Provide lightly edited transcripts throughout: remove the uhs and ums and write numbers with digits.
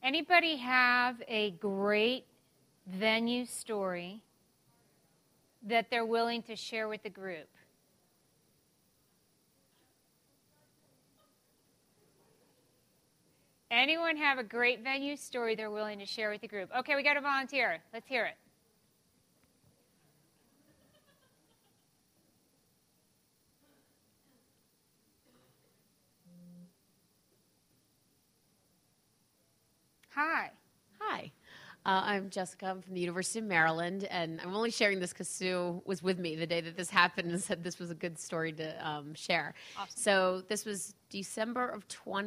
Anybody have a great venue story that they're willing to share with the group? Anyone have a great venue story they're willing to share with the group? Okay, we got a volunteer. Let's hear it. Hi. Hi. I'm Jessica. I'm from the University of Maryland, and I'm only sharing this because Sue was with me the day that this happened and said this was a good story to share. Awesome. So this was December of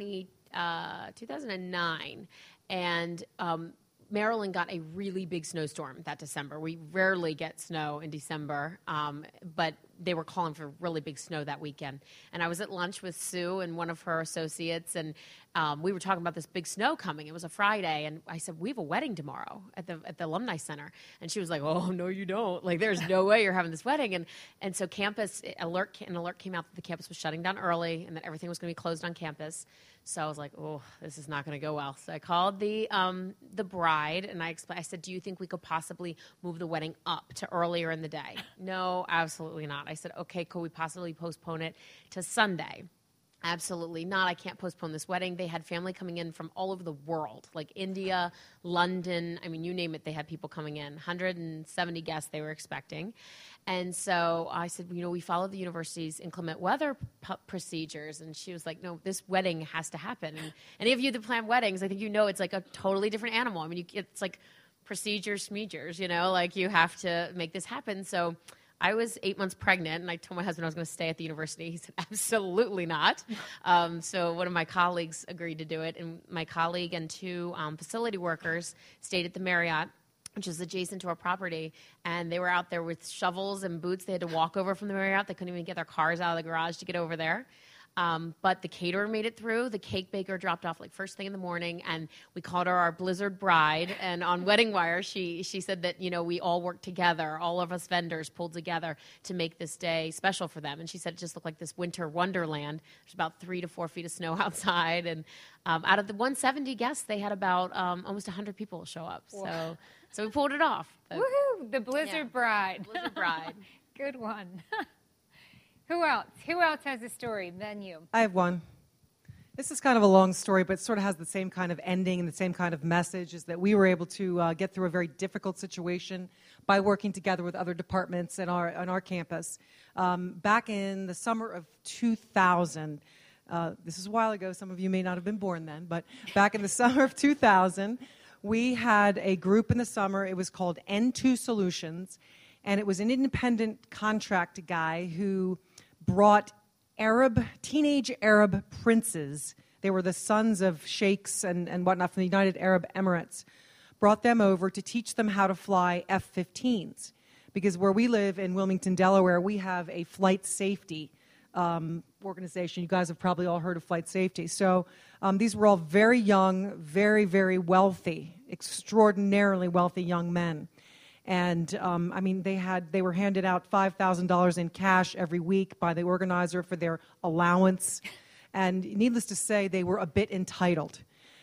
2009, and Maryland got a really big snowstorm that December. We rarely get snow in December, but they were calling for really big snow that weekend. And I was at lunch with Sue and one of her associates, and we were talking about this big snow coming. It was a Friday, and I said, we have a wedding tomorrow at the Alumni Center. And she was like, oh, no, you don't. Like, there's no way you're having this wedding. And so an alert came out that the campus was shutting down early and that everything was going to be closed on campus. So I was like, oh, this is not going to go well. So I called the bride, and I said, do you think we could possibly move the wedding up to earlier in the day? No, absolutely not. I said, okay, could we possibly postpone it to Sunday? Absolutely not. I can't postpone this wedding. They had family coming in from all over the world, like India, London. I mean, you name it, they had people coming in. 170 guests they were expecting. And so I said, we follow the university's inclement weather procedures. And she was like, no, this wedding has to happen. And any of you that plan weddings, I think it's like a totally different animal. I mean, it's like procedures, schmeegers, like you have to make this happen. So I was 8 months pregnant, and I told my husband I was going to stay at the university. He said, absolutely not. So one of my colleagues agreed to do it, and my colleague and two facility workers stayed at the Marriott, which is adjacent to our property, and they were out there with shovels and boots. They had to walk over from the Marriott. They couldn't even get their cars out of the garage to get over there. But the caterer made it through. The cake baker dropped off like first thing in the morning, and we called her our Blizzard bride. And on Wedding Wire, she said that, we all worked together. All of us vendors pulled together to make this day special for them. And she said it just looked like this winter wonderland. There's about 3 to 4 feet of snow outside. And out of the 170 guests, they had about almost 100 people show up. So we pulled it off. Woohoo! The Blizzard bride. Blizzard bride. Good one. Who else? Who else has a story than you? I have one. This is kind of a long story, but it sort of has the same kind of ending and the same kind of message, is that we were able to get through a very difficult situation by working together with other departments on our campus. Back in the summer of 2000, this is a while ago, some of you may not have been born then, but back in the summer of 2000, we had a group in the summer. It was called N2 Solutions, and it was an independent contract guy who brought teenage Arab princes. They were the sons of sheikhs and whatnot from the United Arab Emirates. Brought them over to teach them how to fly F-15s. Because where we live in Wilmington, Delaware, we have a flight safety organization. You guys have probably all heard of flight safety. So these were all very young, very, very wealthy, extraordinarily wealthy young men. And, they were handed out $5,000 in cash every week by the organizer for their allowance. And needless to say, they were a bit entitled.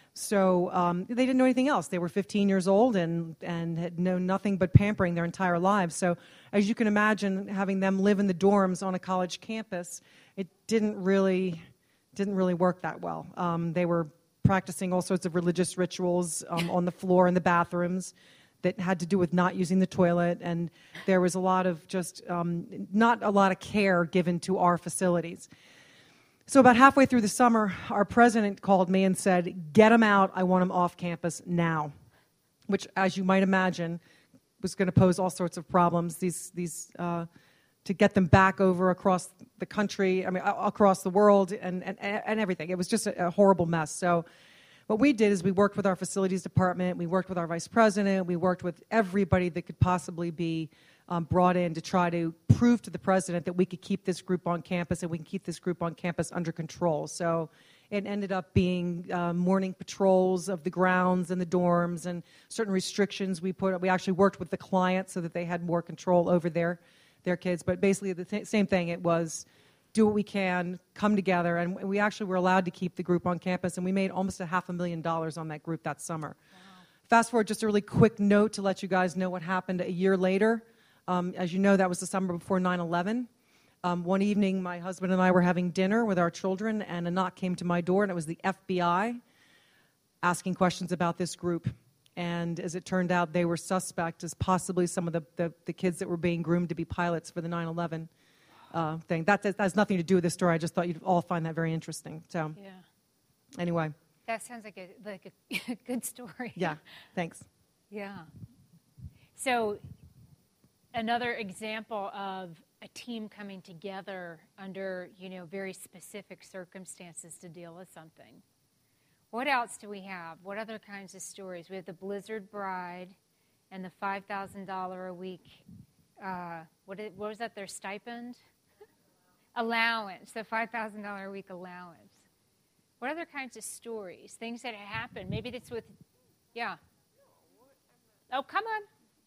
So they didn't know anything else. They were 15 years old and had known nothing but pampering their entire lives. So as you can imagine, having them live in the dorms on a college campus, it didn't really work that well. They were practicing all sorts of religious rituals on the floor in the bathrooms that had to do with not using the toilet, and there was a lot of just not a lot of care given to our facilities. So about halfway through the summer, our president called me and said, get them out, I want them off campus now, which, as you might imagine, was going to pose all sorts of problems. To get them back over across the country, across the world, and everything. It was just a horrible mess. So what we did is we worked with our facilities department, we worked with our vice president, we worked with everybody that could possibly be brought in to try to prove to the president that we could keep this group on campus and we can keep this group on campus under control. So it ended up being morning patrols of the grounds and the dorms and certain restrictions we put. We actually worked with the client so that they had more control over their kids. But basically the same thing. It was do what we can, come together, and we actually were allowed to keep the group on campus, and we made almost $500,000 on that group that summer. Wow. Fast forward, just a really quick note to let you guys know what happened a year later. As you know, that was the summer before 9/11. One evening, my husband and I were having dinner with our children, and a knock came to my door, and it was the FBI asking questions about this group. And as it turned out, they were suspect as possibly some of the kids that were being groomed to be pilots for the 9/11 thing. That has nothing to do with this story. I just thought you'd all find that very interesting. So, Yeah. Anyway. That sounds like a good story. Yeah, thanks. Yeah. So, another example of a team coming together under, very specific circumstances to deal with something. What else do we have? What other kinds of stories? We have the Blizzard Bride and the $5,000 a week. What was that? Their stipend? Allowance. The $5,000 a week allowance. What other kinds of stories? Things that happen. Maybe that's with, yeah. Oh, come on.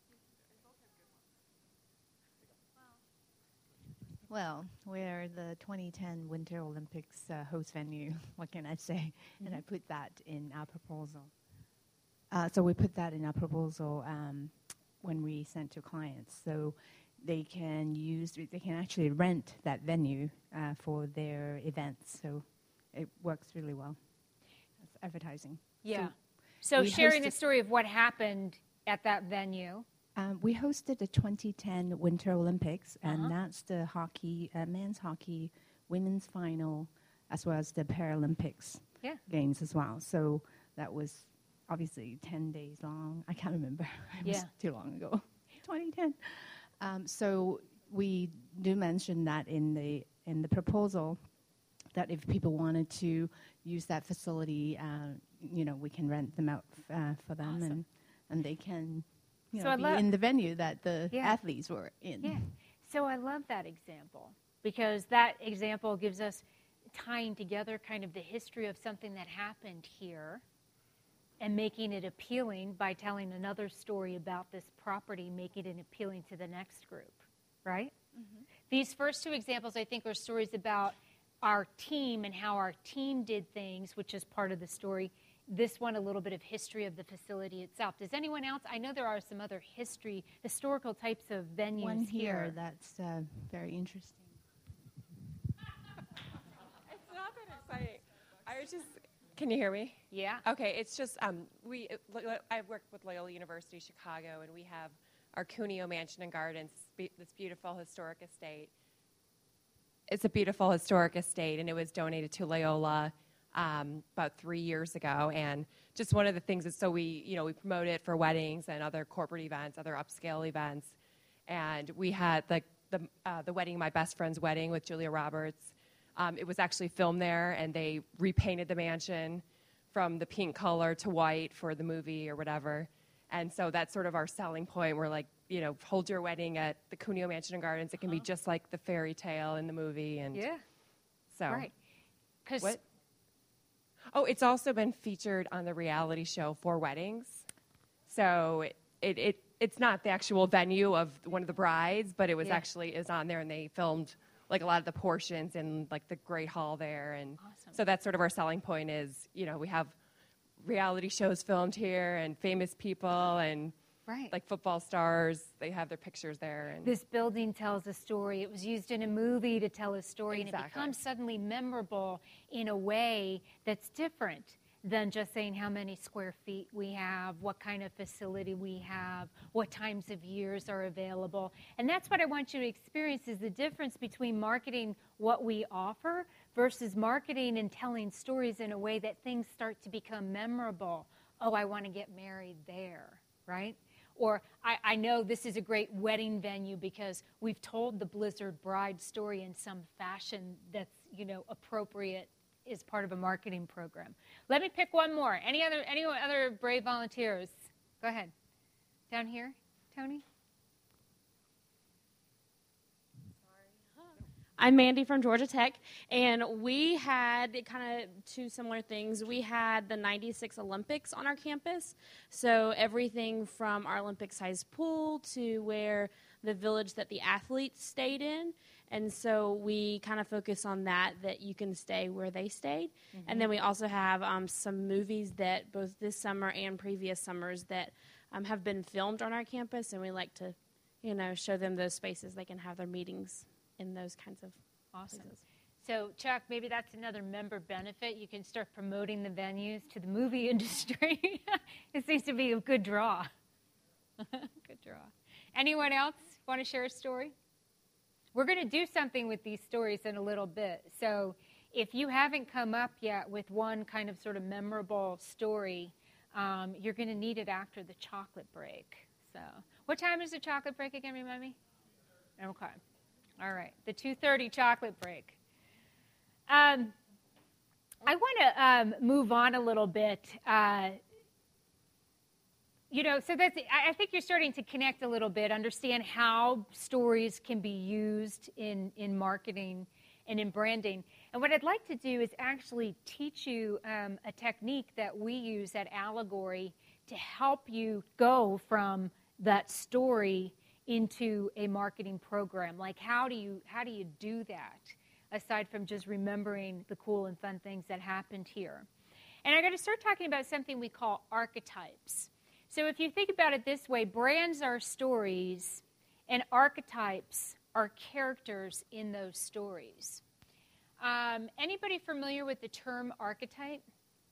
Well, we're the 2010 Winter Olympics host venue. What can I say? Mm-hmm. And I put that in our proposal. So we put that in our proposal when we sent to clients. So they can actually rent that venue for their events. So it works really well. That's advertising. Yeah. So sharing the story of what happened at that venue. We hosted the 2010 Winter Olympics, and that's the hockey, men's hockey, women's final, as well as the Paralympics games as well. So that was obviously 10 days long. I can't remember. It was too long ago. 2010. So we do mention that in the proposal that if people wanted to use that facility, we can rent them out for them, awesome. and they can. Be in the venue that the athletes were in. Yeah. So I love that example because that example gives us tying together kind of the history of something that happened here and making it appealing by telling another story about this property, making it appealing to the next group, right? Mm-hmm. These first two examples, I think, are stories about our team and how our team did things, which is part of the story. This one, a little bit of history of the facility itself. Does anyone else? I know there are some other historical types of venues one here. That's very interesting. It's not that exciting. I was just. Can you hear me? Yeah. Okay. It's just I work with Loyola University Chicago, and we have our Cuneo Mansion and Gardens. This beautiful historic estate. It's a beautiful historic estate, and it was donated to Loyola. About 3 years ago, and just one of the things is we promote it for weddings and other corporate events, other upscale events, and we had the wedding, my best friend's wedding with Julia Roberts. It was actually filmed there, and they repainted the mansion from the pink color to white for the movie or whatever, and so that's sort of our selling point. We're like, hold your wedding at the Cuneo Mansion and Gardens. It can be just like the fairy tale in the movie, and so right, because. Oh, it's also been featured on the reality show For Weddings. So it's not the actual venue of one of the brides, but it was actually is on there, and they filmed like a lot of the portions in like the Great Hall there, and so that's sort of our selling point is we have reality shows filmed here and famous people and like football stars. They have their pictures there. And this building tells a story. It was used in a movie to tell a story, and it becomes suddenly memorable in a way that's different than just saying how many square feet we have, what kind of facility we have, what times of years are available. And that's what I want you to experience is the difference between marketing what we offer versus marketing and telling stories in a way that things start to become memorable. Oh, I want to get married there, right? Or I know this is a great wedding venue because we've told the Blizzard Bride story in some fashion that's, appropriate as part of a marketing program. Let me pick one more. Any other brave volunteers? Go ahead. Down here, Tony? I'm Mandy from Georgia Tech, and we had kind of two similar things. We had the 96 Olympics on our campus, so everything from our Olympic-sized pool to where the village that the athletes stayed in. And so we kind of focus on that you can stay where they stayed. Mm-hmm. And then we also have some movies that both this summer and previous summers that have been filmed on our campus, and we like to, show them those spaces they can have their meetings in those kinds of places. So, Chuck, maybe that's another member benefit. You can start promoting the venues to the movie industry. It seems to be a good draw. Good draw. Anyone else want to share a story? We're going to do something with these stories in a little bit. So if you haven't come up yet with one kind of sort of memorable story, you're going to need it after the chocolate break. So what time is the chocolate break again, remind me? Okay. All right. The 2:30 chocolate break. I want to move on a little bit. So that's, I think you're starting to connect a little bit, understand how stories can be used in marketing and in branding. And what I'd like to do is actually teach you a technique that we use at Allegory to help you go from that story into a marketing program. Like, how do you do that, aside from just remembering the cool and fun things that happened here? And I'm going to start talking about something we call archetypes. So if you think about it this way, brands are stories, and archetypes are characters in those stories. Anybody familiar with the term archetype?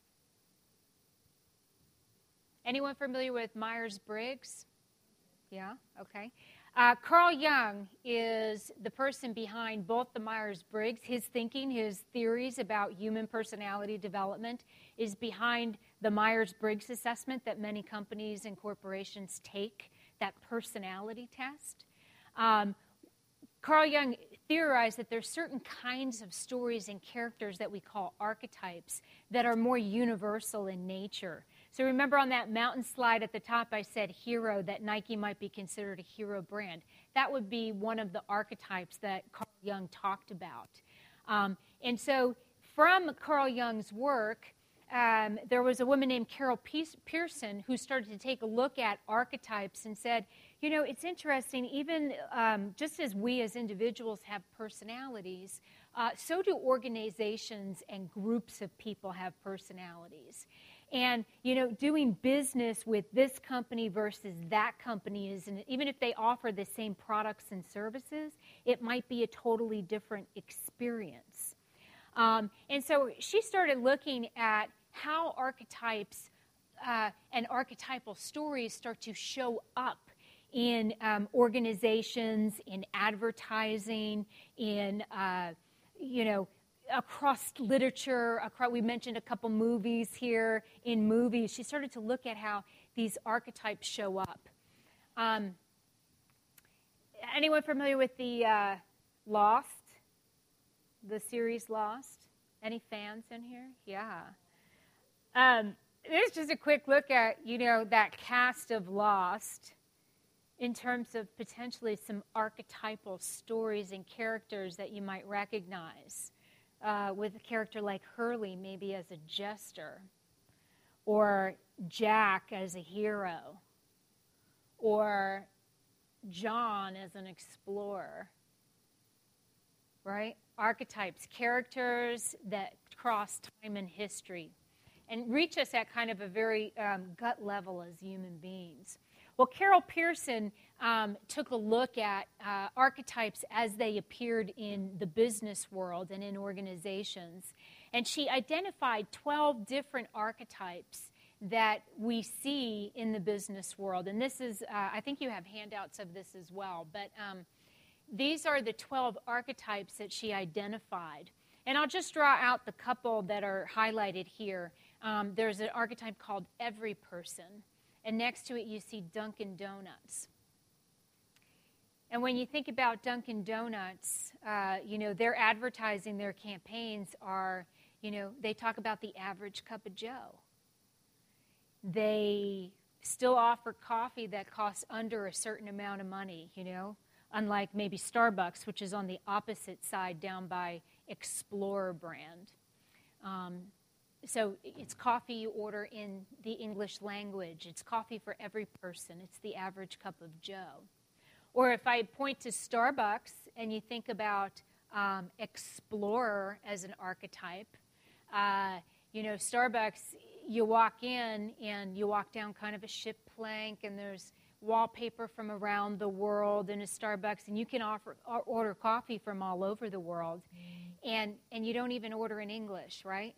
Anyone familiar with Myers-Briggs? Yeah, okay. Carl Jung is the person behind both the Myers-Briggs. His thinking, his theories about human personality development is behind the Myers-Briggs assessment that many companies and corporations take, that personality test. Carl Jung theorized that there's certain kinds of stories and characters that we call archetypes that are more universal in nature. So remember on that mountain slide at the top, I said hero, that Nike might be considered a hero brand. That would be one of the archetypes that Carl Jung talked about. And so from Carl Jung's work, there was a woman named Carol Pearson who started to take a look at archetypes and said, it's interesting, even just as we as individuals have personalities, so do organizations and groups of people have personalities. And, doing business with this company versus that company even if they offer the same products and services, it might be a totally different experience. And so she started looking at how archetypes and archetypal stories start to show up in organizations, in advertising, in, across literature. We mentioned a couple movies here. In movies, she started to look at how these archetypes show up. Anyone familiar with the Lost? The series Lost? Any fans in here? Yeah. This is just a quick look at, that cast of Lost in terms of potentially some archetypal stories and characters that you might recognize. With a character like Hurley maybe as a jester, or Jack as a hero, or John as an explorer, right? Archetypes, characters that cross time and history and reach us at kind of a very gut level as human beings. Well, Carol Pearson took a look at archetypes as they appeared in the business world and in organizations, and she identified 12 different archetypes that we see in the business world. And this is, I think you have handouts of this as well, but these are the 12 archetypes that she identified. And I'll just draw out the couple that are highlighted here. There's an archetype called every person. And next to it, you see Dunkin' Donuts. And when you think about Dunkin' Donuts, their advertising, their campaigns are, they talk about the average cup of Joe. They still offer coffee that costs under a certain amount of money, unlike maybe Starbucks, which is on the opposite side down by Explorer brand. So it's coffee you order in the English language. It's coffee for every person. It's the average cup of Joe. Or if I point to Starbucks and you think about explorer as an archetype, Starbucks, you walk in and you walk down kind of a ship plank, and there's wallpaper from around the world in a Starbucks, and you can order coffee from all over the world, and you don't even order in English, right?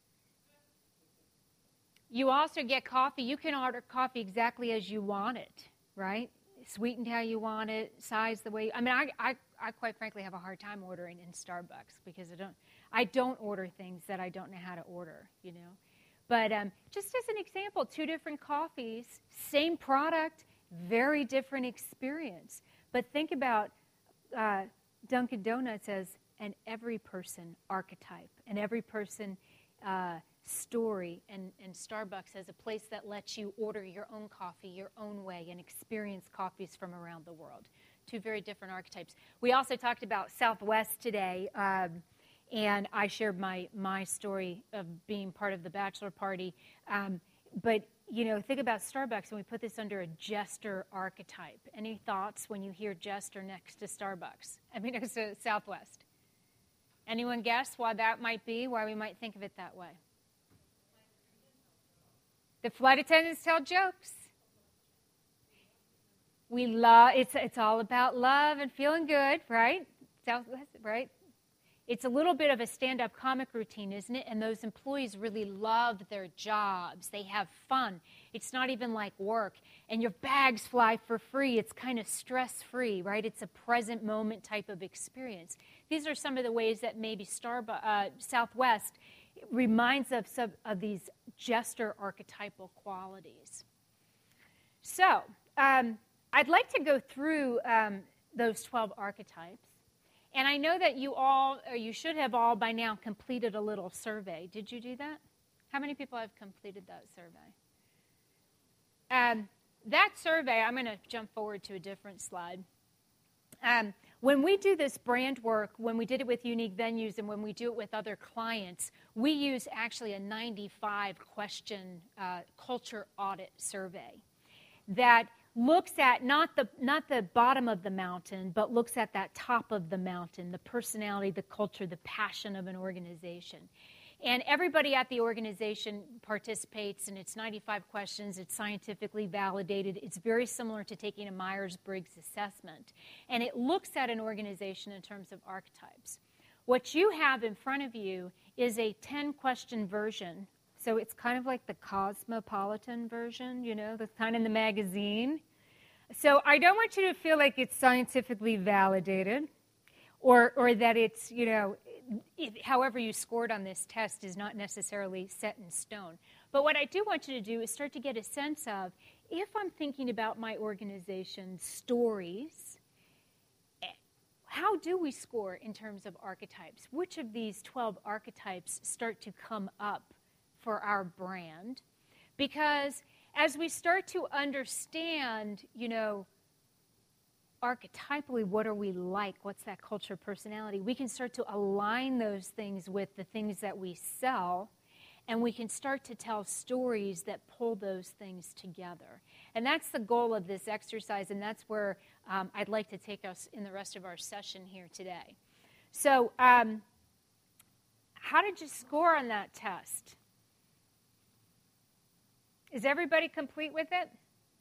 You also get coffee. You can order coffee exactly as you want it, right? Sweetened how you want it, sized the way. I quite frankly have a hard time ordering in Starbucks because I don't order things that I don't know how to order, But just as an example, 2 different coffees, same product, very different experience. But think about Dunkin' Donuts as an every person archetype, an every person story, and Starbucks as a place that lets you order your own coffee your own way and experience coffees from around the world. 2 very different archetypes. We also talked about Southwest today, and I shared my story of being part of the bachelor party. But think about Starbucks, and we put this under a jester archetype. Any thoughts when you hear jester next to Starbucks? Next to Southwest. Anyone guess why that might be, why we might think of it that way? The flight attendants tell jokes. We love, it's all about love and feeling good, right? Southwest, right? It's a little bit of a stand-up comic routine, isn't it? And those employees really love their jobs. They have fun. It's not even like work. And your bags fly for free. It's kind of stress-free, right? It's a present moment type of experience. These are some of the ways that maybe Southwest reminds us of these jester archetypal qualities. So, I'd like to go through those 12 archetypes. And I know that you all, or you should have all by now completed a little survey. Did you do that? How many people have completed that survey? That survey, I'm going to jump forward to a different slide. When we do this brand work, when we did it with Unique Venues and when we do it with other clients, we use actually a 95-question culture audit survey that looks at not the bottom of the mountain, but looks at that top of the mountain, the personality, the culture, the passion of an organization. And everybody at the organization participates, and it's 95 questions. It's scientifically validated. It's very similar to taking a Myers-Briggs assessment. And it looks at an organization in terms of archetypes. What you have in front of you is a 10-question version. So it's kind of like the cosmopolitan version, the kind in the magazine. So I don't want you to feel like it's scientifically validated or that it's, however you scored on this test is not necessarily set in stone. But what I do want you to do is start to get a sense of, if I'm thinking about my organization's stories, how do we score in terms of archetypes? Which of these 12 archetypes start to come up for our brand? Because as we start to understand, archetypally, what are we like? What's that culture personality? We can start to align those things with the things that we sell, and we can start to tell stories that pull those things together. And that's the goal of this exercise, and that's where I'd like to take us in the rest of our session here today. So, how did you score on that test? Is everybody complete with it?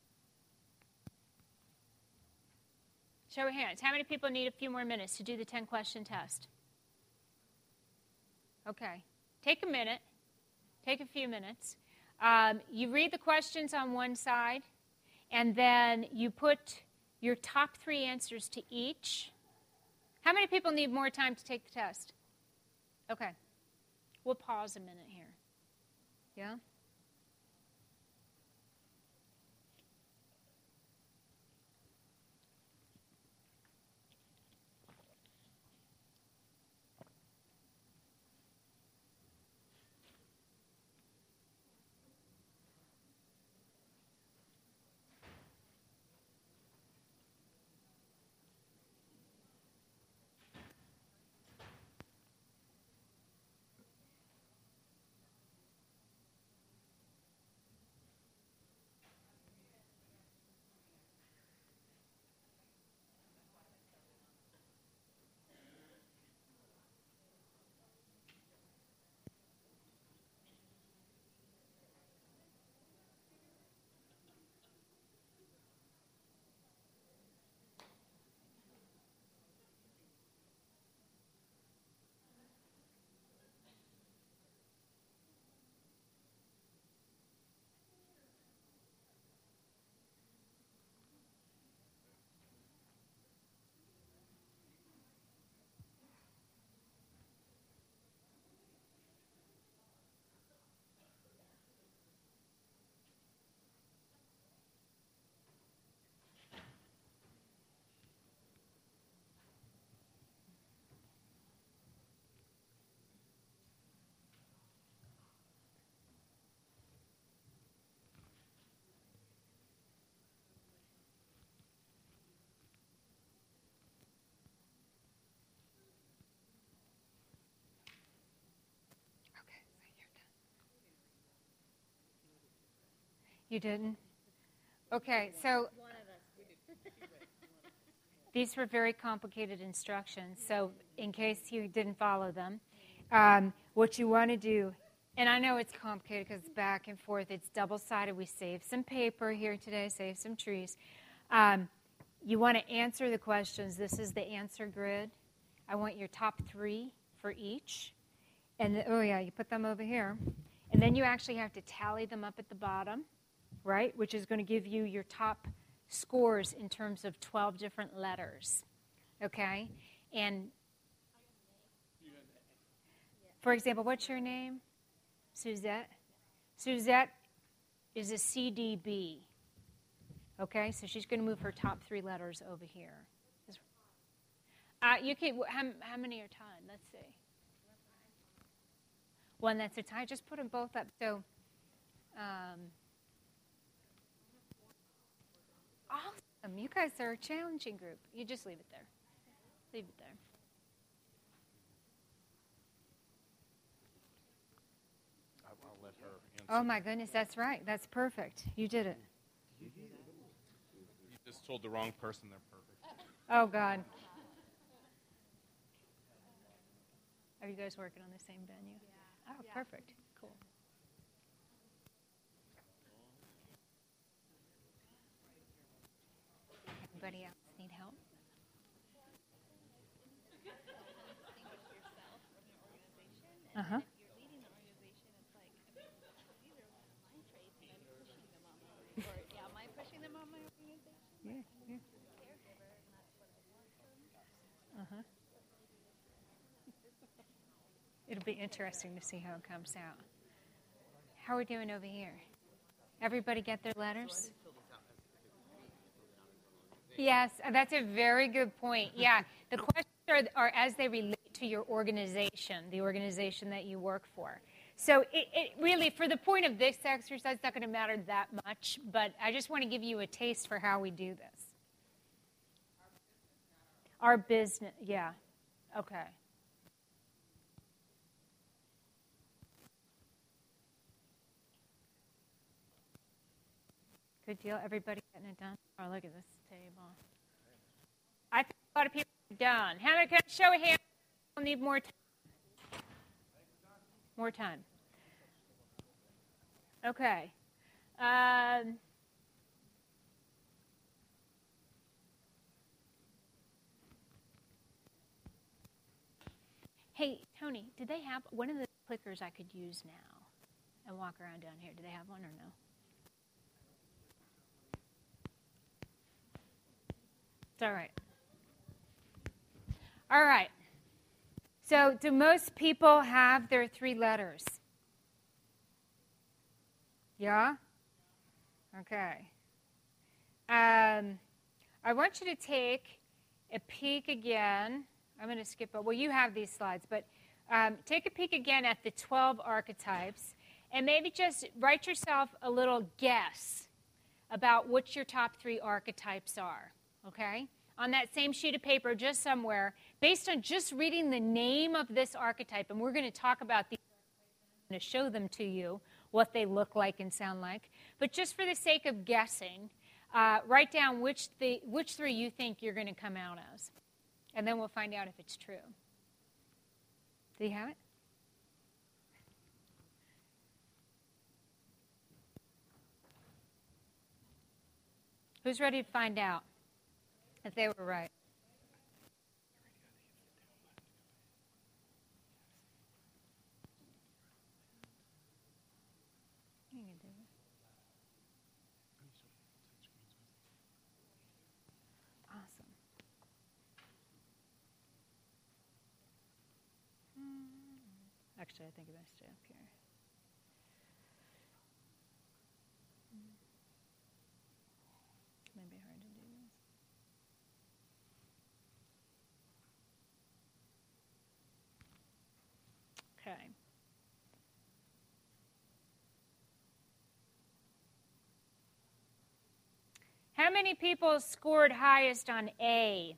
Show of hands. How many people need a few more minutes to do the 10-question test? Okay. Take a minute. Take a few minutes. You read the questions on one side, and then you put your top 3 answers to each. How many people need more time to take the test? Okay. We'll pause a minute here. Yeah? You didn't? Okay, so these were very complicated instructions, so in case you didn't follow them, what you want to do, and I know it's complicated because it's back and forth, it's double-sided. We saved some paper here today, saved some trees. You want to answer the questions. This is the answer grid. I want your top 3 for each. And, you put them over here. And then you actually have to tally them up at the bottom, right, which is going to give you your top scores in terms of 12 different letters, okay? And, for example, what's your name? Suzette? Suzette is a CDB, okay? So she's going to move her top 3 letters over here. You can. How many are tied? Let's see. One that's a tie. Just put them both up. So, awesome. You guys are a challenging group. You just leave it there. Leave it there. I'll let her answer. Oh, my goodness. That's right. That's perfect. You did it. You just told the wrong person they're perfect. Oh, God. Are you guys working on the same venue? Yeah. Oh, perfect. Cool. Anybody else need help? Uh-huh. You're leading the organization. It's like, these are my traits, and I'm pushing them on my organization. Or, am I pushing them on my organization? Yeah. Caregiver, and that's what I want. Uh-huh. It'll be interesting to see how it comes out. How are we doing over here? Everybody get their letters? Yes, that's a very good point. Yeah, the questions are as they relate to your organization, the organization that you work for. So it really, for the point of this exercise, it's not going to matter that much, but I just want to give you a taste for how we do this. Our business, yeah. Okay. Good deal. Everybody getting it done? Oh, look at this table. I think a lot of people are done. How many? Can I show a hand? We'll need more time. More time. Okay. Hey, Tony, did they have one of the clickers I could use now and walk around down here? Do they have one or no? It's all right. All right. So do most people have their 3 letters? Yeah? Okay. I want you to take a peek again. I'm going to skip it. Well, you have these slides, but take a peek again at the 12 archetypes and maybe just write yourself a little guess about what your top 3 archetypes are, okay? On that same sheet of paper, just somewhere, based on just reading the name of this archetype, and we're going to talk about these archetypes, I'm going to show them to you, what they look like and sound like. But just for the sake of guessing, write down which 3 you think you're going to come out as. And then we'll find out if it's true. Do you have it? Who's ready to find out if they were right? You can do it. Awesome. Actually, I think I messed it up here. Maybe hard to do this. Okay. How many people scored highest on A?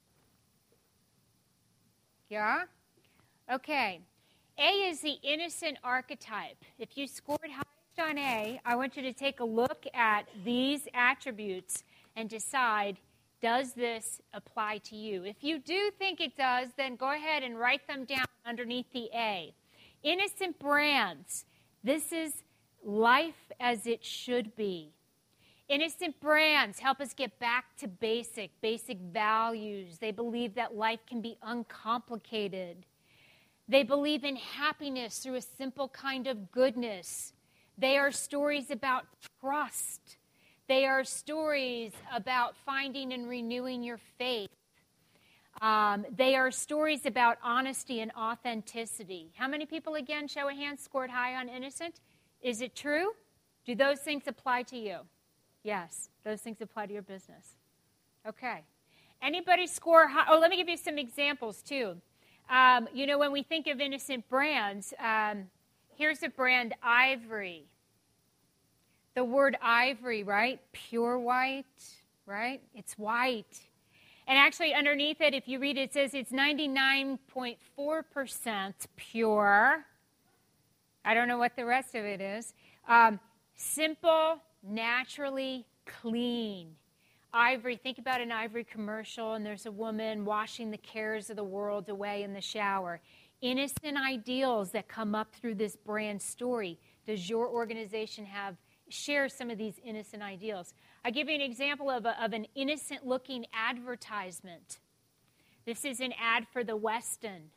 Yeah? Okay. A is the innocent archetype. If you scored highest on A, I want you to take a look at these attributes and decide, does this apply to you? If you do think it does, then go ahead and write them down underneath the A. Innocent brands. This is life as it should be. Innocent brands help us get back to basic values. They believe that life can be uncomplicated. They believe in happiness through a simple kind of goodness. They are stories about trust. They are stories about finding and renewing your faith. They are stories about honesty and authenticity. How many people, again, show of hands, scored high on innocent? Is it true? Do those things apply to you? Yes, those things apply to your business. Okay. Anybody score high? Oh, let me give you some examples, too. When we think of innocent brands, here's a brand, Ivory. The word ivory, right? Pure white, right? It's white. And actually, underneath it, if you read it, it says it's 99.4% pure. I don't know what the rest of it is. Simple, naturally clean. Ivory, think about an Ivory commercial, and there's a woman washing the cares of the world away in the shower. Innocent ideals that come up through this brand story. Does your organization share some of these innocent ideals? I'll give you an example of an innocent-looking advertisement. This is an ad for the Westin.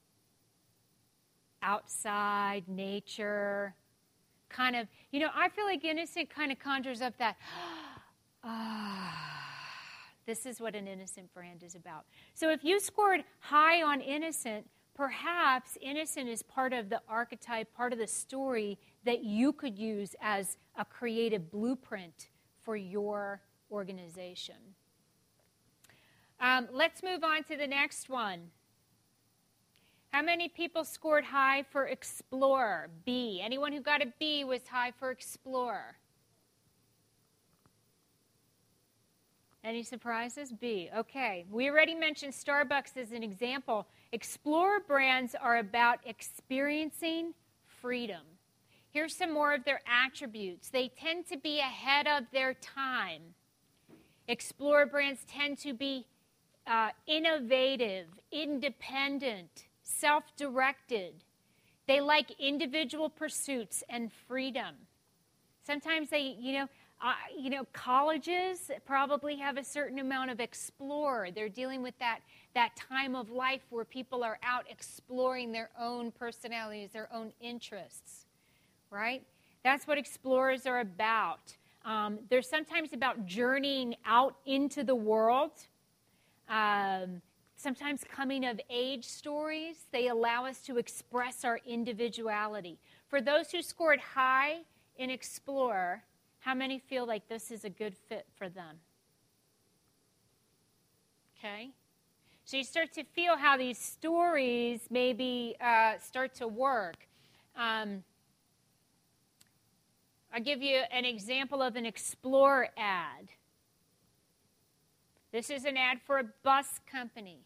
Outside, nature, kind of, I feel like innocent kind of conjures up that, this is what an innocent brand is about. So if you scored high on innocent, perhaps innocent is part of the archetype, part of the story that you could use as a creative blueprint for your organization. Let's move on to the next one. How many people scored high for Explorer? B. Anyone who got a B was high for Explorer. Any surprises? B. Okay. We already mentioned Starbucks as an example. Explorer brands are about experiencing freedom. Here's some more of their attributes. They tend to be ahead of their time. Explorer brands tend to be innovative, independent, self-directed. They like individual pursuits and freedom. Sometimes colleges probably have a certain amount of explorer. They're dealing with that time of life where people are out exploring their own personalities, their own interests, right? That's what explorers are about. They're sometimes about journeying out into the world. Sometimes coming of age stories. They allow us to express our individuality. For those who scored high in Explorer, how many feel like this is a good fit for them? Okay. So you start to feel how these stories maybe start to work. I'll give you an example of an Explorer ad. This is an ad for a bus company.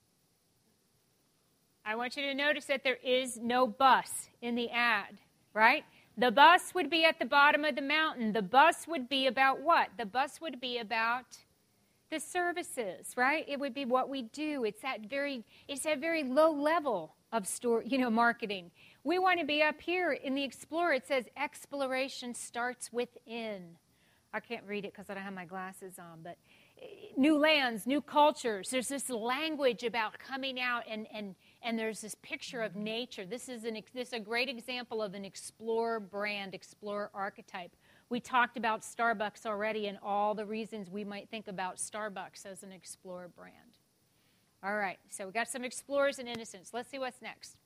I want you to notice that there is no bus in the ad, right? The bus would be at the bottom of the mountain. The bus would be about what? The bus would be about the services, right? It would be what we do. It's that very low level of marketing. We want to be up here in the Explorer. It says exploration starts within. I can't read it because I don't have my glasses on, but new lands, new cultures. There's this language about coming out, and there's this picture of nature. This is a great example of an Explorer brand, Explorer archetype. We talked about Starbucks already and all the reasons we might think about Starbucks as an Explorer brand. All right, so we got some Explorers and innocence. Let's see what's next.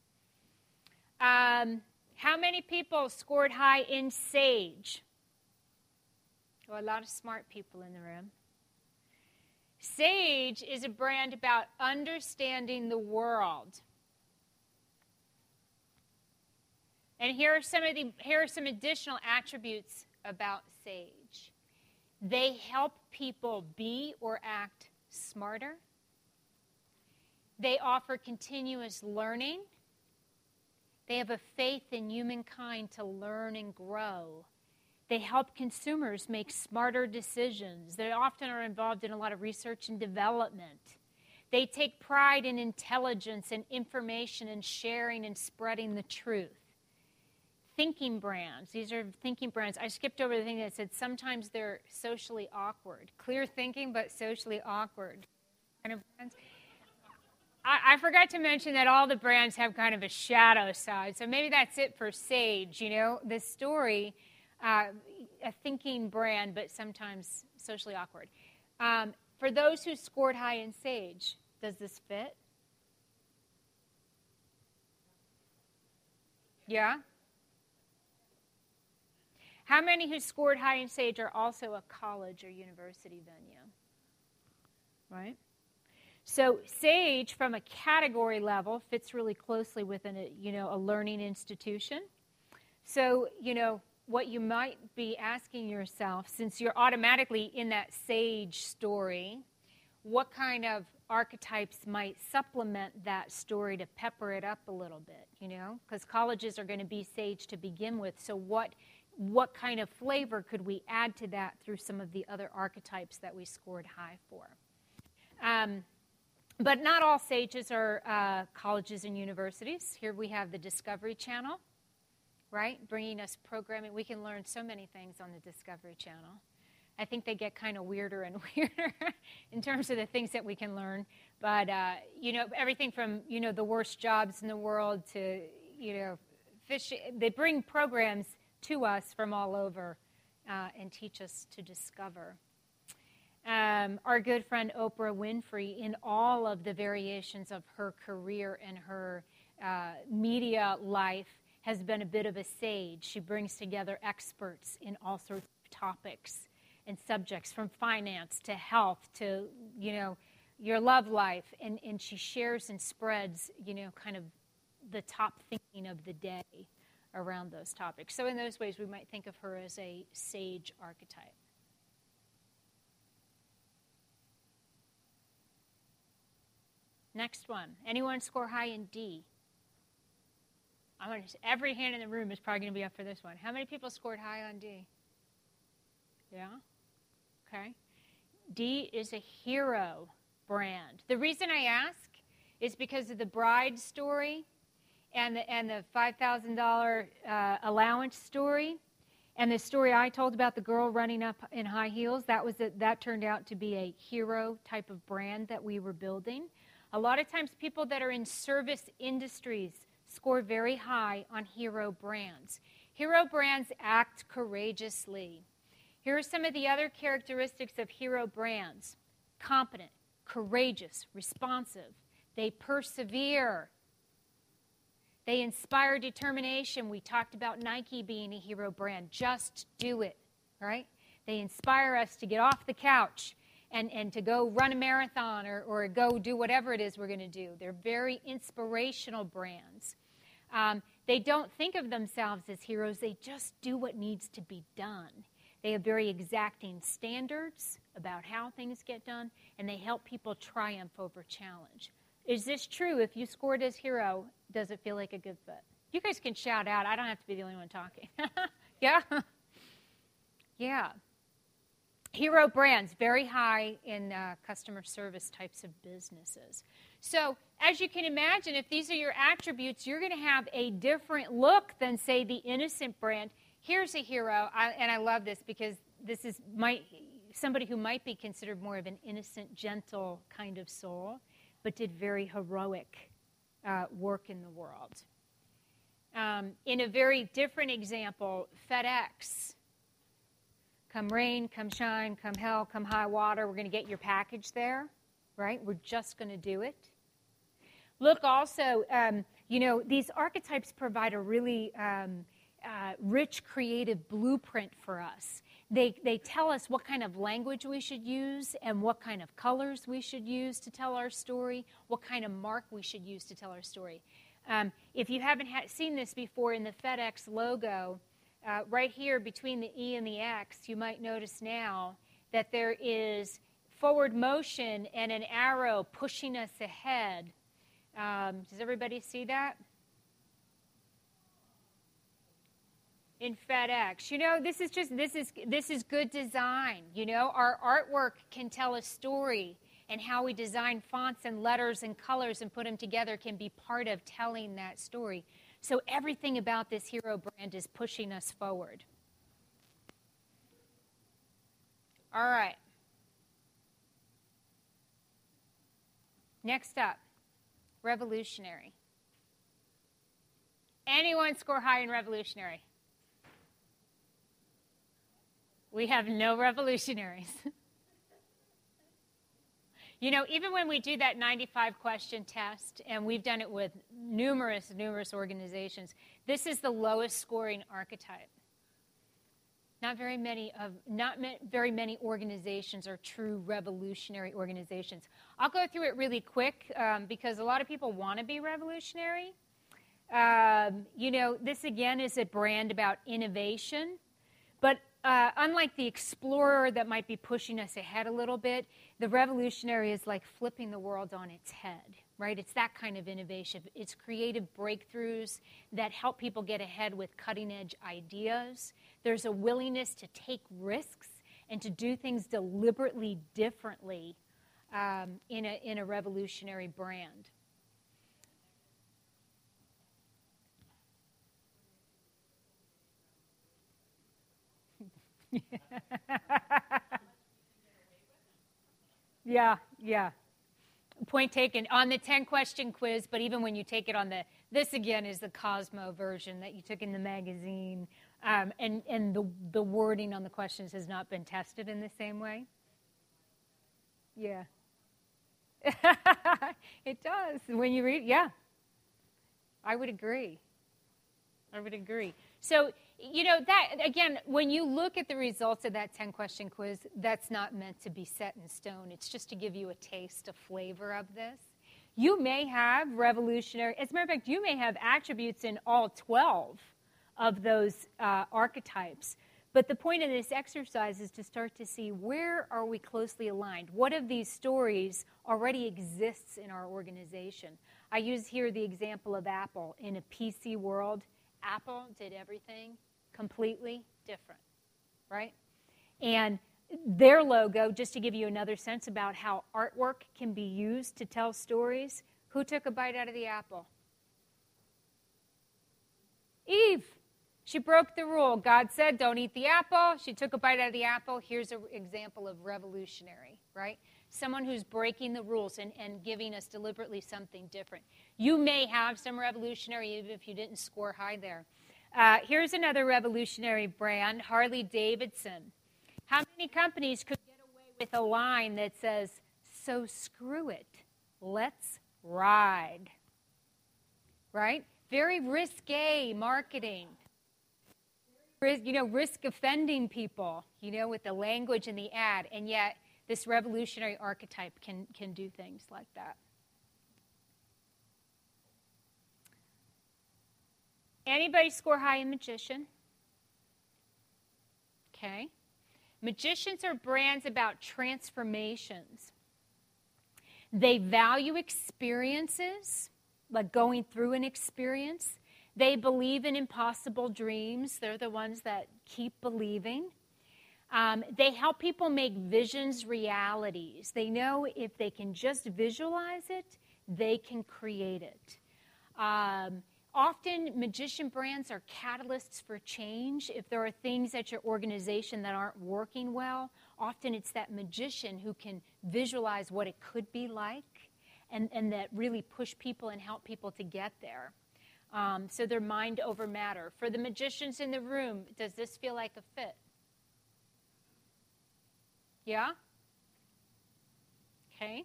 How many people scored high in Sage? Oh, a lot of smart people in the room. Sage is a brand about understanding the world. And here are some additional attributes about Sage. They help people be or act smarter. They offer continuous learning. They have a faith in humankind to learn and grow They help consumers make smarter decisions. They often are involved in a lot of research and development. They take pride in intelligence and information and sharing and spreading the truth. Thinking brands. These are thinking brands. I skipped over the thing that said sometimes they're socially awkward. Clear thinking, but socially awkward kind of brands. I forgot to mention that all the brands have kind of a shadow side. So maybe that's it for Sage. You know, this story, a thinking brand, but sometimes socially awkward. For those who scored high in Sage, does this fit? Yeah? How many who scored high in Sage are also a college or university venue? Right? So Sage, from a category level, fits really closely within a learning institution. So, what you might be asking yourself, since you're automatically in that Sage story, what kind of archetypes might supplement that story to pepper it up a little bit, Because colleges are going to be Sage to begin with. So what kind of flavor could we add to that through some of the other archetypes that we scored high for? But not all Sages are colleges and universities. Here we have the Discovery Channel, right? Bringing us programming. We can learn so many things on the Discovery Channel. I think they get kind of weirder and weirder in terms of the things that we can learn. But, everything from, the worst jobs in the world to, fish. They bring programs to us from all over and teach us to discover. Our good friend Oprah Winfrey, in all of the variations of her career and her media life, has been a bit of a sage. She brings together experts in all sorts of topics and subjects, from finance to health to, your love life. And she shares and spreads, kind of the top thinking of the day around those topics. So in those ways, we might think of her as a sage archetype. Next one. Anyone score high in D? Every hand in the room is probably going to be up for this one. How many people scored high on D? Yeah? Okay. D is a hero brand. The reason I ask is because of the bride story and the $5,000 allowance story, and the story I told about the girl running up in high heels. That turned out to be a hero type of brand that we were building. A lot of times people that are in service industries score very high on hero brands. Hero brands act courageously. Here are some of the other characteristics of hero brands. Competent, courageous, responsive. They persevere. They inspire determination. We talked about Nike being a hero brand. Just do it, right? They inspire us to get off the couch and to go run a marathon or go do whatever it is we're going to do. They're very inspirational brands. They don't think of themselves as heroes. They just do what needs to be done. They have very exacting standards about how things get done, and they help people triumph over challenge. Is this true? If you scored as hero, does it feel like a good fit? You guys can shout out. I don't have to be the only one talking. Yeah? Yeah. Hero brands, very high in customer service types of businesses. So, as you can imagine, if these are your attributes, you're going to have a different look than, say, the innocent brand. Here's a hero, and I love this because this is somebody who might be considered more of an innocent, gentle kind of soul, but did very heroic work in the world. In a very different example, FedEx. Come rain, come shine, come hell, come high water, we're going to get your package there, right? We're just going to do it. Look also, these archetypes provide a really rich, creative blueprint for us. They tell us what kind of language we should use and what kind of colors we should use to tell our story, what kind of mark we should use to tell our story. If you haven't seen this before in the FedEx logo, right here between the E and the X, you might notice now that there is forward motion and an arrow pushing us ahead. Does everybody see that? in FedEx. You know, this is good design. You know, our artwork can tell a story, and how we design fonts and letters and colors and put them together can be part of telling that story. So everything about this hero brand is pushing us forward. All right. Next up, revolutionary. Anyone score high in revolutionary? We have no revolutionaries. You know, even when we do that 95-question test, and we've done it with numerous organizations, this is the lowest scoring archetype. Not very many organizations are true revolutionary organizations. I'll go through it really quick because a lot of people want to be revolutionary. You know, this again is a brand about innovation, but unlike the explorer that might be pushing us ahead a little bit, the revolutionary is like flipping the world on its head, right? It's that kind of innovation. It's creative breakthroughs that help people get ahead with cutting-edge ideas. There's a willingness to take risks and to do things deliberately differently in a revolutionary brand. Yeah. Point taken on the 10-question quiz, but even when you take it on this again is the Cosmo version that you took in the magazine, and the wording on the questions has not been tested in the same way. Yeah. It does. When you read, yeah. I would agree. So, you know, that, again, when you look at the results of that 10-question quiz, that's not meant to be set in stone. It's just to give you a taste, a flavor of this. You may have revolutionary, as a matter of fact, you may have attributes in all 12 of those archetypes. But the point of this exercise is to start to see where are we closely aligned? What of these stories already exists in our organization? I use here the example of Apple. In a PC world, Apple did everything completely different, right? And their logo, just to give you another sense about how artwork can be used to tell stories, who took a bite out of the apple? Eve. She broke the rule. God said, don't eat the apple. She took a bite out of the apple. Here's an example of revolutionary, right? Someone who's breaking the rules and giving us deliberately something different. You may have some revolutionary even if you didn't score high there. Here's another revolutionary brand, Harley-Davidson. How many companies could get away with a line that says, so screw it, let's ride? Right? Very risque marketing. Risk offending people, with the language in the ad, and yet this revolutionary archetype can do things like that. Anybody score high in magician? Okay. Magicians are brands about transformations. They value experiences, like going through an experience. They believe in impossible dreams. They're the ones that keep believing. They help people make visions realities. They know if they can just visualize it, they can create it. Often, magician brands are catalysts for change. If there are things at your organization that aren't working well, often it's that magician who can visualize what it could be like and that really push people and help people to get there. So they're mind over matter. For the magicians in the room, does this feel like a fit? Yeah? Okay.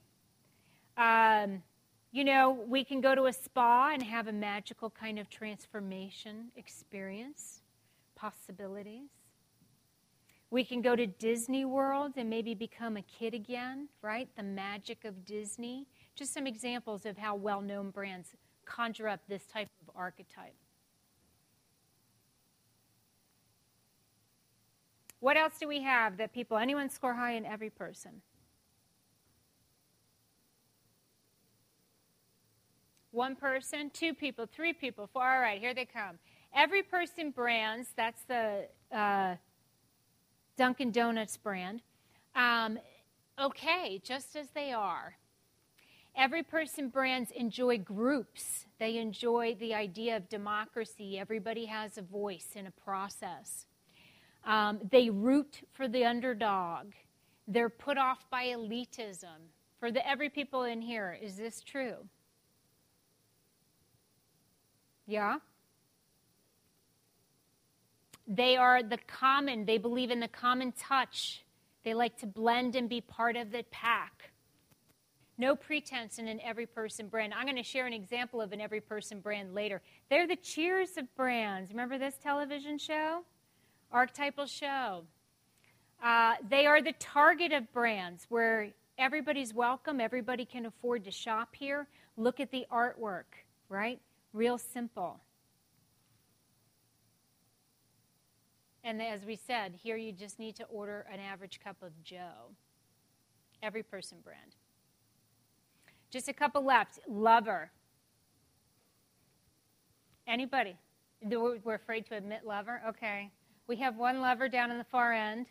We can go to a spa and have a magical kind of transformation experience, possibilities. We can go to Disney World and maybe become a kid again, right? The magic of Disney. Just some examples of how well-known brands conjure up this type of archetype. What else do we have that anyone score high in every person? One person, two people, three people, four. All right, here they come. Every Person Brands, that's the Dunkin' Donuts brand. Okay, just as they are. Every Person Brands enjoy groups. They enjoy the idea of democracy. Everybody has a voice in a process. They root for the underdog. They're put off by elitism. For the every people in here, is this true? Yeah? They are the common. They believe in the common touch. They like to blend and be part of the pack. No pretense in an Every Person brand. I'm going to share an example of an Every Person brand later. They're the Cheers of brands. Remember this television show? Archetypal show. They are the Target of brands, where everybody's welcome. Everybody can afford to shop here. Look at the artwork, right? Real simple. And as we said, here you just need to order an average cup of Joe. Every Person brand. Just a couple left. Lover. Anybody? We're afraid to admit Lover? Okay. We have one Lover down in the far end.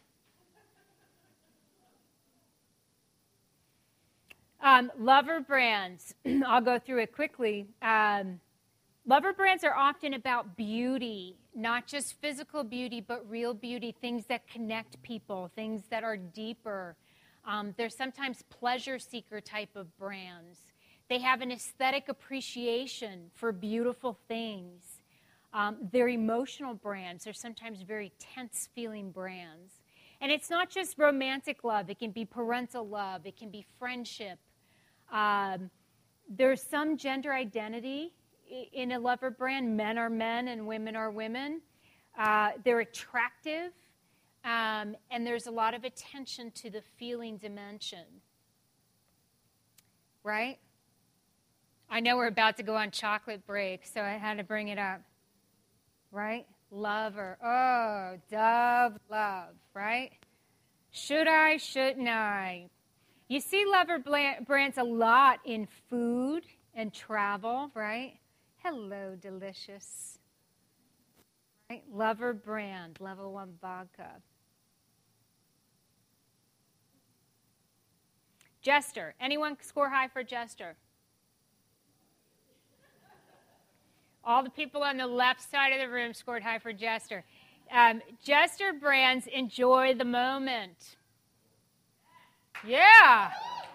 Lover brands. I'll go through it quickly. Lover brands are often about beauty, not just physical beauty, but real beauty, things that connect people, things that are deeper. They're sometimes pleasure seeker type of brands. They have an aesthetic appreciation for beautiful things. They're emotional brands. They're sometimes very tense feeling brands. And it's not just romantic love. It can be parental love. It can be friendship. There's some gender identity in a Lover brand. Men are men and women are women. They're attractive. And there's a lot of attention to the feeling dimension. Right? I know we're about to go on chocolate break, so I had to bring it up. Right? Lover. Oh, Dove love, right? Should I, shouldn't I? You see Lover brands a lot in food and travel, right? Hello, delicious. Right? Lover brand, Level 1 vodka. Jester. Anyone score high for Jester? All the people on the left side of the room scored high for Jester. Jester brands enjoy the moment. Yeah.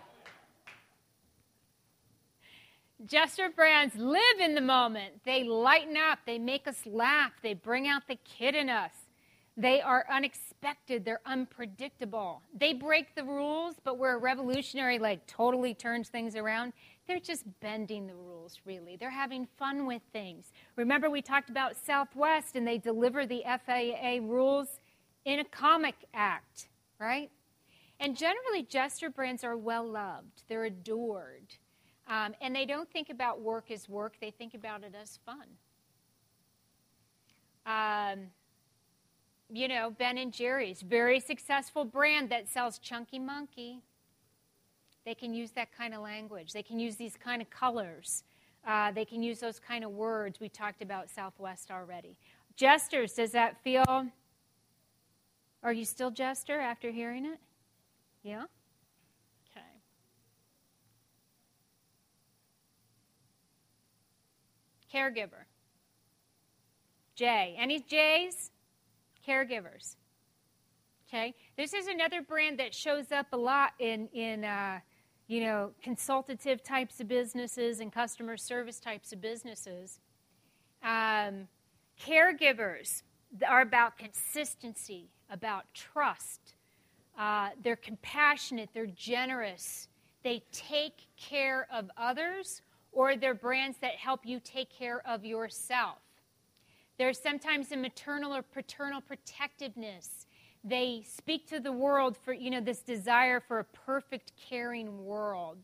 Jester brands live in the moment. They lighten up. They make us laugh. They bring out the kid in us. They are unexpected. They're unpredictable. They break the rules, but where a revolutionary totally turns things around, they're just bending the rules, really. They're having fun with things. Remember, we talked about Southwest, and they deliver the FAA rules in a comic act, right? And generally, Jester brands are well-loved. They're adored. And they don't think about work as work. They think about it as fun. Ben & Jerry's, very successful brand that sells Chunky Monkey. They can use that kind of language. They can use these kind of colors. They can use those kind of words. We talked about Southwest already. Jesters, does that feel... Are you still Jester after hearing it? Yeah? Okay. Caregiver. J. Any J's? Caregivers. Okay? This is another brand that shows up a lot in consultative types of businesses and customer service types of businesses. Caregivers are about consistency, about trust. They're compassionate. They're generous. They take care of others, or they're brands that help you take care of yourself. There's sometimes a maternal or paternal protectiveness. They speak to the world for, this desire for a perfect, caring world.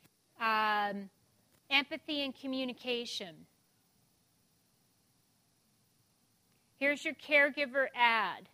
Empathy and communication. Here's your caregiver ad.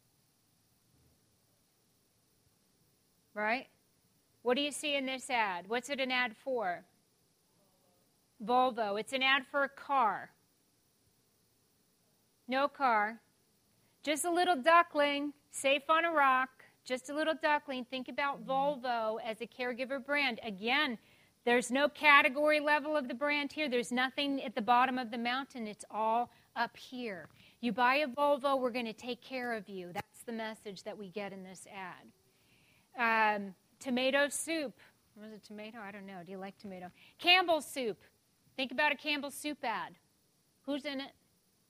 Right? What do you see in this ad? What's it an ad for? Volvo. It's an ad for a car. No car. Just a little duckling, safe on a rock. Just a little duckling. Think about Volvo as a caregiver brand. Again, there's no category level of the brand here. There's nothing at the bottom of the mountain. It's all up here. You buy a Volvo, we're going to take care of you. That's the message that we get in this ad. Tomato soup. Was it tomato? I don't know. Do you like tomato? Campbell's soup. Think about a Campbell's soup ad. Who's in it?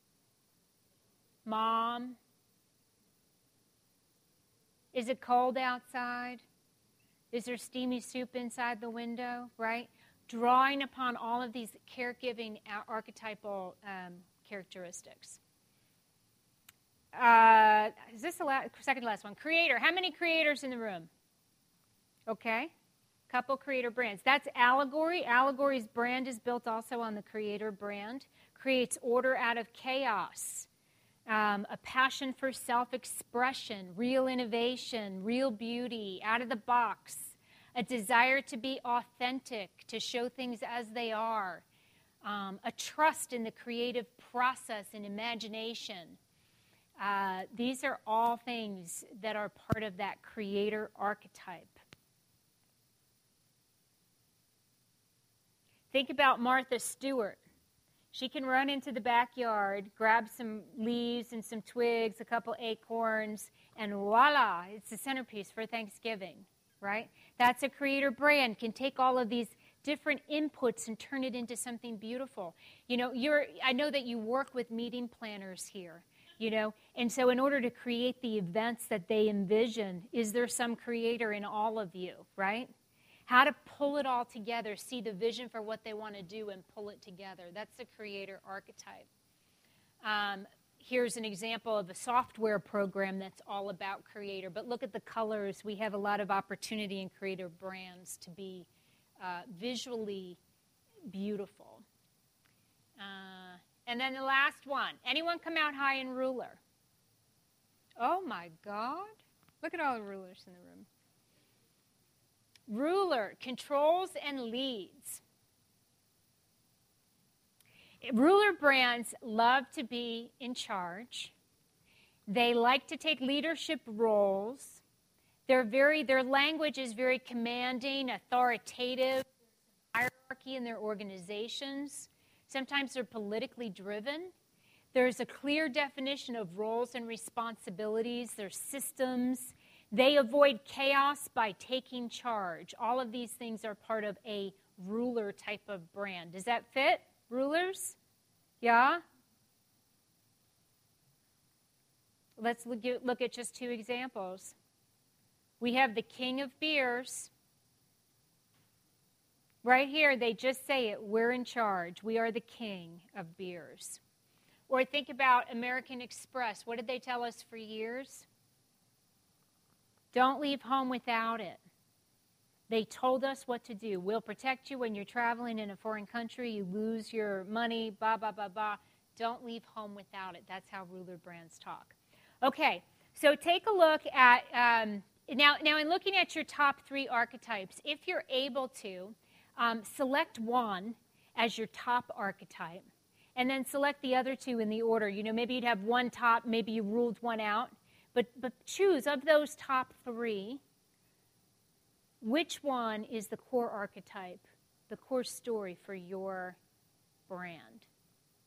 Mom. Is it cold outside? Is there steamy soup inside the window, right? Drawing upon all of these caregiving archetypal characteristics. Is this the second to last one? Creator. How many creators in the room? Okay. Couple creator brands. That's Allegory. Allegory's brand is built also on the creator brand. Creates order out of chaos. A passion for self-expression, real innovation, real beauty, out of the box, a desire to be authentic, to show things as they are, a trust in the creative process and imagination. These are all things that are part of that creator archetype. Think about Martha Stewart. She can run into the backyard, grab some leaves and some twigs, a couple acorns, and voila, it's the centerpiece for Thanksgiving, right? That's a creator brand, can take all of these different inputs and turn it into something beautiful. You know, I know that you work with meeting planners here, you know, and so in order to create the events that they envision, is there some creator in all of you, right? How to pull it all together, see the vision for what they want to do and pull it together. That's the creator archetype. Here's an example of a software program that's all about creator. But look at the colors. We have a lot of opportunity in creator brands to be visually beautiful. And then the last one. Anyone come out high in ruler? Oh, my God. Look at all the rulers in the room. Ruler controls and leads. Ruler brands love to be in charge. They like to take leadership roles. Their language is very commanding, authoritative. There's hierarchy in their organizations. Sometimes they're politically driven. There's a clear definition of roles and responsibilities. There's systems. They avoid chaos by taking charge. All of these things are part of a ruler type of brand. Does that fit? Rulers? Yeah? Let's look at just two examples. We have the king of beers. Right here, they just say it. We're in charge. We are the king of beers. Or think about American Express. What did they tell us for years? Don't leave home without it. They told us what to do. We'll protect you when you're traveling in a foreign country. You lose your money, blah, blah, blah, blah. Don't leave home without it. That's how ruler brands talk. Okay, so take a look at, now in looking at your top three archetypes, if you're able to, select one as your top archetype, and then select the other two in the order. You know, maybe you'd have one top, maybe you ruled one out. But choose, of those top three, which one is the core archetype, the core story for your brand?